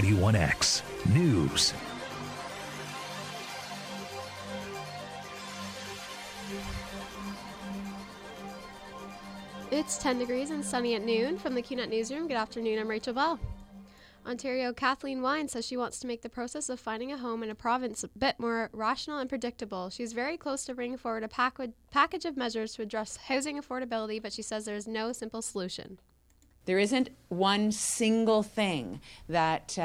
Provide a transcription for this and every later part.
91X News. It's 10 degrees and sunny at noon. From the QNet Newsroom, good afternoon, I'm Rachel Bell. Ontario Kathleen Wine says she wants to make the process of finding a home in a province a bit more rational and predictable. She's very close to bringing forward a package of measures to address housing affordability, but she says there is no simple solution. There isn't one single thing that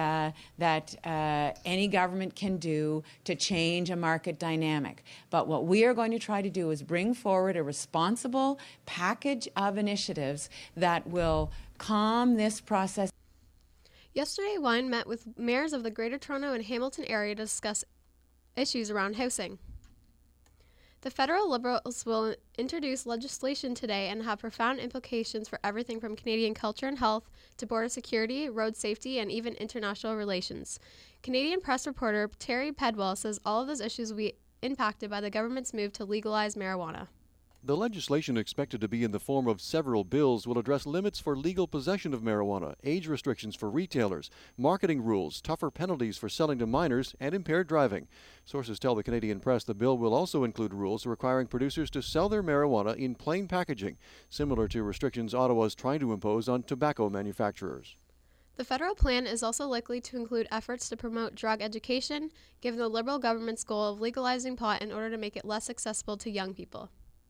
any government can do to change a market dynamic. But what we are going to try to do is bring forward a responsible package of initiatives that will calm this process. Yesterday, Wine met with mayors of the Greater Toronto and Hamilton area to discuss issues around housing. The federal Liberals will introduce legislation today and have profound implications for everything from Canadian culture and health to border security, road safety, and even international relations. Canadian press reporter Terry Pedwell says all of those issues will be impacted by the government's move to legalize marijuana. The legislation, expected to be in the form of several bills, will address limits for legal possession of marijuana, age restrictions for retailers, marketing rules, tougher penalties for selling to minors, and impaired driving. Sources tell the Canadian Press the bill will also include rules requiring producers to sell their marijuana in plain packaging, similar to restrictions Ottawa is trying to impose on tobacco manufacturers. The federal plan is also likely to include efforts to promote drug education, given the Liberal government's goal of legalizing pot in order to make it less accessible to young people.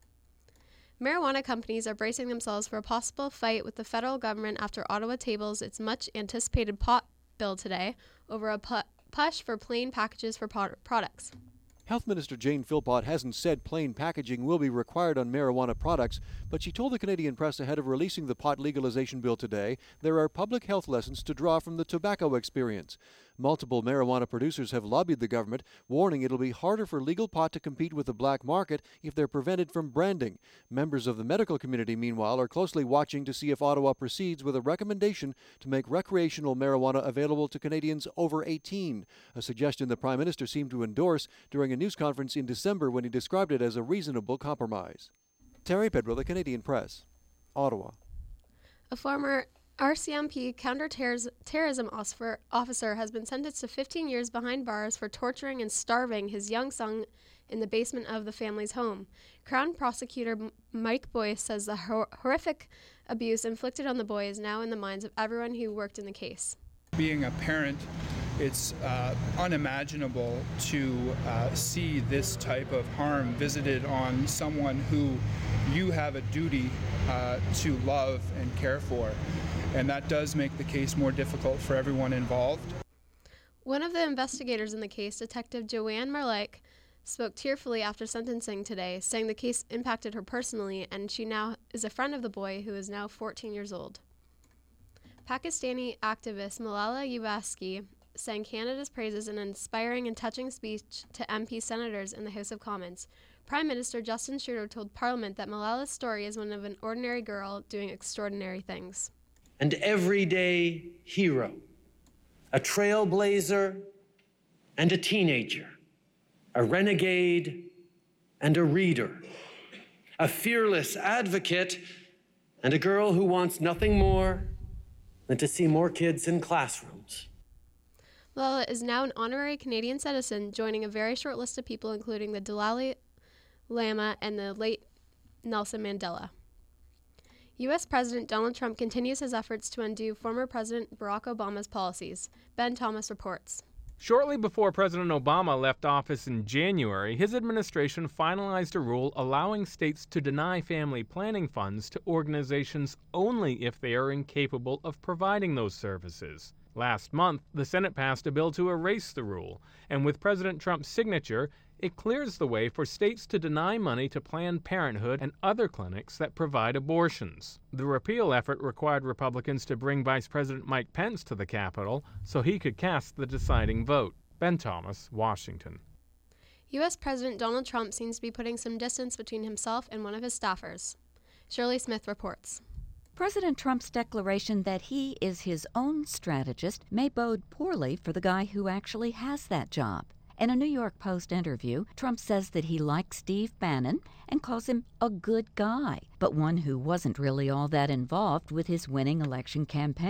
Marijuana companies are bracing themselves for a possible fight with the federal government after Ottawa tables its much-anticipated pot bill today over a push for plain packages for products. Health Minister Jane Philpott hasn't said plain packaging will be required on marijuana products, but she told the Canadian Press ahead of releasing the pot legalization bill today there are public health lessons to draw from the tobacco experience. Multiple marijuana producers have lobbied the government, warning it'll be harder for legal pot to compete with the black market if they're prevented from branding. Members of the medical community, meanwhile, are closely watching to see if Ottawa proceeds with a recommendation to make recreational marijuana available to Canadians over 18, a suggestion the Prime Minister seemed to endorse during a news conference in December when he described it as a reasonable compromise. Terry Pedwell, the Canadian Press, Ottawa. A former RCMP counterterrorism officer has been sentenced to 15 years behind bars for torturing and starving his young son in the basement of the family's home. Crown Prosecutor Mike Boyce says the horrific abuse inflicted on the boy is now in the minds of everyone who worked in the case. Being a parent, it's unimaginable to see this type of harm visited on someone who you have a duty to love and care for. And that does make the case more difficult for everyone involved. One of the investigators in the case, Detective Joanne Marlek, spoke tearfully after sentencing today, saying the case impacted her personally, and she now is a friend of the boy, who is now 14 years old. Pakistani activist Malala Yousafzai sang Canada's praises in an inspiring and touching speech to MP senators in the House of Commons. Prime Minister Justin Trudeau told Parliament that Malala's story is one of an ordinary girl doing extraordinary things. An everyday hero, a trailblazer and a teenager, a renegade and a reader, a fearless advocate and a girl who wants nothing more than to see more kids in classrooms. Malala is now an honorary Canadian citizen, joining a very short list of people including the Dalai Lama and the late Nelson Mandela. U.S. President Donald Trump continues his efforts to undo former President Barack Obama's policies. Ben Thomas reports. Shortly before President Obama left office in January, his administration finalized a rule allowing states to deny family planning funds to organizations only if they are incapable of providing those services. Last month, the Senate passed a bill to erase the rule, and with President Trump's signature, it clears the way for states to deny money to Planned Parenthood and other clinics that provide abortions. The repeal effort required Republicans to bring Vice President Mike Pence to the Capitol so he could cast the deciding vote. Ben Thomas, Washington. U.S. President Donald Trump seems to be putting some distance between himself and one of his staffers. Shirley Smith reports. President Trump's declaration that he is his own strategist may bode poorly for the guy who actually has that job. In a New York Post interview, Trump says that he likes Steve Bannon and calls him a good guy, but one who wasn't really all that involved with his winning election campaign.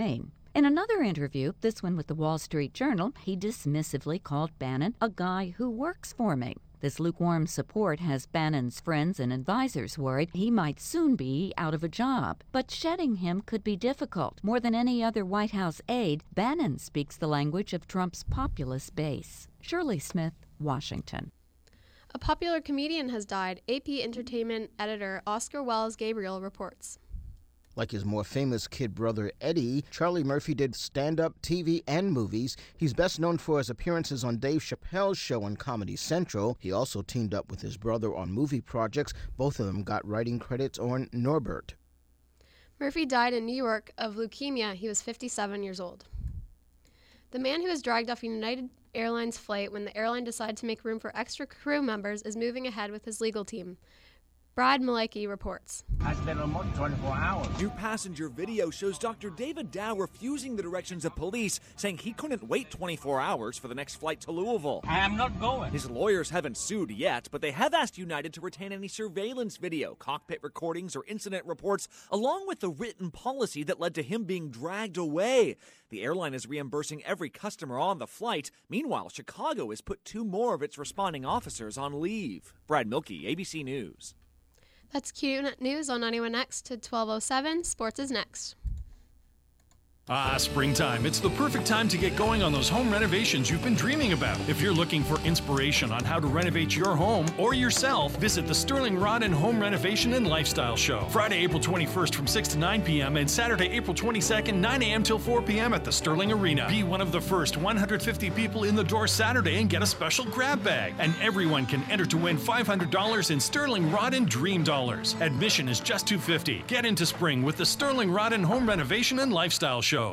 In another interview, this one with the Wall Street Journal, he dismissively called Bannon a guy who works for me. This lukewarm support has Bannon's friends and advisors worried he might soon be out of a job. But shedding him could be difficult. More than any other White House aide, Bannon speaks the language of Trump's populist base. Shirley Smith, Washington. A popular comedian has died, AP Entertainment editor Oscar Wells Gabriel reports. Like his more famous kid brother Eddie, Charlie Murphy did stand-up, TV, and movies. He's best known for his appearances on Dave Chappelle's show on Comedy Central. He also teamed up with his brother on movie projects. Both of them got writing credits on Norbert. Murphy died in New York of leukemia. He was 57 years old. The man who was dragged off a United Airlines flight when the airline decided to make room for extra crew members is moving ahead with his legal team. Brad Malecki reports. I spent almost 24 hours. New passenger video shows Dr. David Dow refusing the directions of police, saying he couldn't wait 24 hours for the next flight to Louisville. I am not going. His lawyers haven't sued yet, but they have asked United to retain any surveillance video, cockpit recordings, or incident reports, along with the written policy that led to him being dragged away. The airline is reimbursing every customer on the flight. Meanwhile, Chicago has put 2 more of its responding officers on leave. Brad Milkey, ABC News. That's QNet News on 91X to 12:07. Sports is next. Springtime. It's the perfect time to get going on those home renovations you've been dreaming about. If you're looking for inspiration on how to renovate your home or yourself, visit the Sterling Rod and Home Renovation and Lifestyle Show. Friday, April 21st from 6 to 9 p.m. and Saturday, April 22nd, 9 a.m. till 4 p.m. at the Sterling Arena. Be one of the first 150 people in the door Saturday and get a special grab bag. And everyone can enter to win $500 in Sterling Rod and Dream Dollars. Admission is just $250. Get into spring with the Sterling Rod and Home Renovation and Lifestyle Show.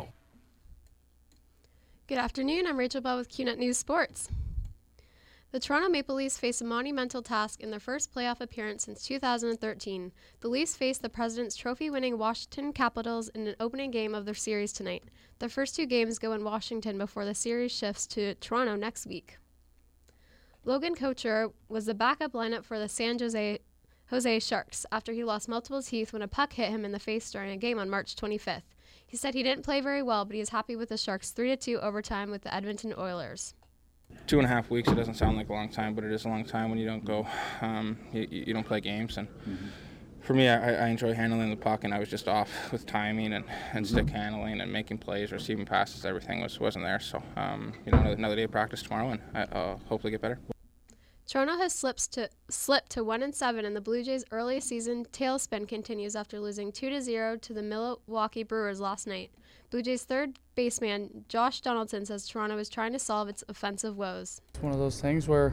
Good afternoon, I'm Rachel Bell with QNet News Sports. The Toronto Maple Leafs face a monumental task in their first playoff appearance since 2013. The Leafs face the President's Trophy-winning Washington Capitals in an opening game of their series tonight. The first 2 games go in Washington before the series shifts to Toronto next week. Logan Couture was the backup lineup for the San Jose Sharks after he lost multiple teeth when a puck hit him in the face during a game on March 25th. He said he didn't play very well, but he is happy with the Sharks' 3-2 overtime with the Edmonton Oilers. 2.5 weeks, it doesn't sound like a long time, but it is a long time when you don't go, you don't play games. And for me, I enjoy handling the puck, and I was just off with timing and stick handling and making plays, receiving passes. Everything wasn't there. So, another day of practice tomorrow, and I'll hopefully get better. Toronto has slipped to 1-7, and the Blue Jays' early season tailspin continues after losing 2-0 to the Milwaukee Brewers last night. Blue Jays' third baseman Josh Donaldson says Toronto is trying to solve its offensive woes. It's one of those things where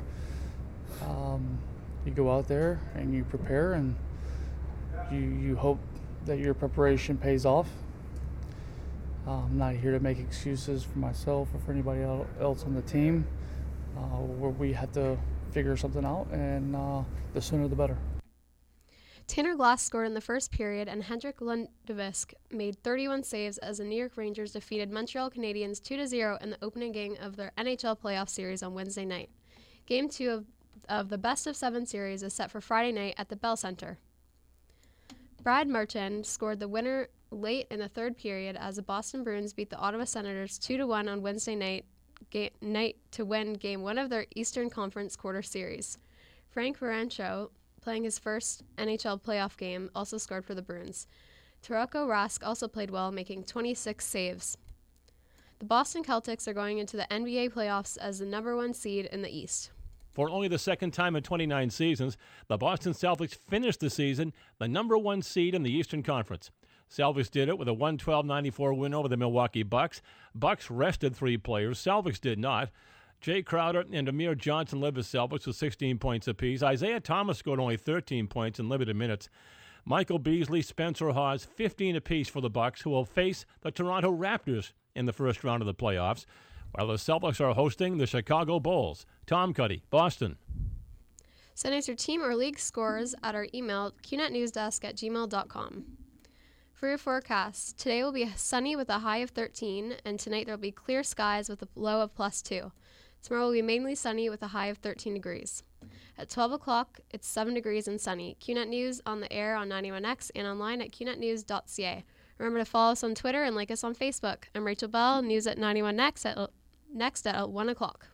you go out there and you prepare, and you hope that your preparation pays off. I'm not here to make excuses for myself or for anybody else on the team. Where we have to figure something out, and the sooner the better. Tanner Glass scored in the first period, and Henrik Lundqvist made 31 saves as the New York Rangers defeated Montreal Canadiens 2-0 in the opening game of their NHL playoff series on Wednesday night. Game 2 of the best-of-7 series is set for Friday night at the Bell Center. Brad Marchand scored the winner late in the third period as the Boston Bruins beat the Ottawa Senators 2-1 on Wednesday night to win Game 1 of their Eastern Conference quarter series. Frank Varancho, playing his first NHL playoff game, also scored for the Bruins. Tarako Rask also played well, making 26 saves. The Boston Celtics are going into the NBA playoffs as the number 1 seed in the East. For only the second time in 29 seasons, the Boston Celtics finished the season the number 1 seed in the Eastern Conference. Celtics did it with a 112-94 win over the Milwaukee Bucks. Bucks rested 3 players. Celtics did not. Jay Crowder and Amir Johnson led the Celtics with 16 points apiece. Isaiah Thomas scored only 13 points in limited minutes. Michael Beasley, Spencer Hawes, 15 apiece for the Bucks, who will face the Toronto Raptors in the first round of the playoffs, while the Celtics are hosting the Chicago Bulls. Tom Cuddy, Boston. Send us your team or league scores at our email, qnetnewsdesk@gmail.com. For your forecast, today will be sunny with a high of 13, and tonight there will be clear skies with a low of +2. Tomorrow will be mainly sunny with a high of 13 degrees. At 12 o'clock, it's 7 degrees and sunny. QNet News on the air on 91X and online at qnetnews.ca. Remember to follow us on Twitter and like us on Facebook. I'm Rachel Bell, news at 91 Next at 1 o'clock.